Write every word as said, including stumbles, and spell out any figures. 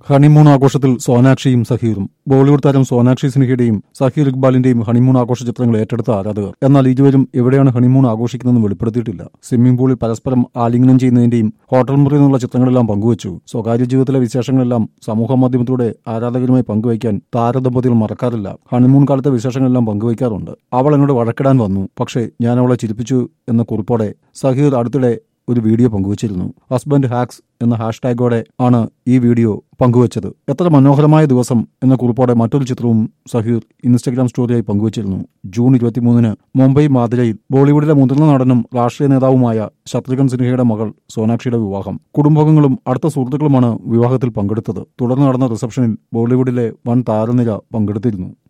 Honeymoon ആഘോഷത്തിൽ സോനാക്ഷിയും സഹീറും. ബോളിവുഡ് താരം സോനാക്ഷി സിൻഹയുടെയും സഹീർ ഇക്ബാലിന്റെയും ഹണിമൂൺ ആഘോഷ ചിത്രങ്ങൾ ഏറ്റെടുത്ത ആരാധകർ. എന്നാൽ ഇരുവരും എവിടെയാണ് ഹണിമൂൺ ആഘോഷിക്കുന്നതെന്ന് വെളിപ്പെടുത്തിയിട്ടില്ല. സ്വിമ്മിംഗ് പൂളിൽ പരസ്പരം ആലിംഗനം ചെയ്യുന്നതിന്റെയും ഹോട്ടൽ മുറിയിൽ നിന്നുള്ള ചിത്രങ്ങളെല്ലാം പങ്കുവച്ചു. സ്വകാര്യ ജീവിതത്തിലെ വിശേഷങ്ങളെല്ലാം സമൂഹ മാധ്യമത്തിലൂടെ ആരാധകരുമായി പങ്കുവയ്ക്കാൻ താരദമ്പതികൾ മറക്കാറില്ല. ഹണിമൂൺ കാലത്തെ വിശേഷങ്ങളെല്ലാം പങ്കുവയ്ക്കാറുണ്ട്. അവൾ എന്നോട് വഴക്കിടാൻ വന്നു, പക്ഷേ ഞാൻ അവളെ ചിരിപ്പിച്ചു എന്ന കുറിപ്പോടെ സഹീർ അടുത്തിടെ ഒരു വീഡിയോ പങ്കുവച്ചിരുന്നു. ഹസ്ബൻഡ് ഹാക്സ് എന്ന ഹാഷ്ടാഗോടെ ആണ് ഈ വീഡിയോ പങ്കുവച്ചത്. എത്ര മനോഹരമായ ദിവസം എന്ന കുറിപ്പോടെ മറ്റൊരു ചിത്രവും സഹീർ ഇൻസ്റ്റഗ്രാം സ്റ്റോറിയായി പങ്കുവച്ചിരുന്നു. ജൂൺ ഇരുപത്തിമൂന്നിന് മുംബൈ മാതിരയിൽ ബോളിവുഡിലെ മുതിർന്ന നടനും രാഷ്ട്രീയ നേതാവുമായ ശത്രുഘ്ൻ സിൻഹയുടെ മകൾ സോനാക്ഷിയുടെ വിവാഹം. കുടുംബാംഗങ്ങളും അടുത്ത സുഹൃത്തുക്കളുമാണ് വിവാഹത്തിൽ പങ്കെടുത്തത്. തുടർന്ന് നടന്ന റിസപ്ഷനിൽ ബോളിവുഡിലെ വൻ താരനിര പങ്കെടുത്തിരുന്നു.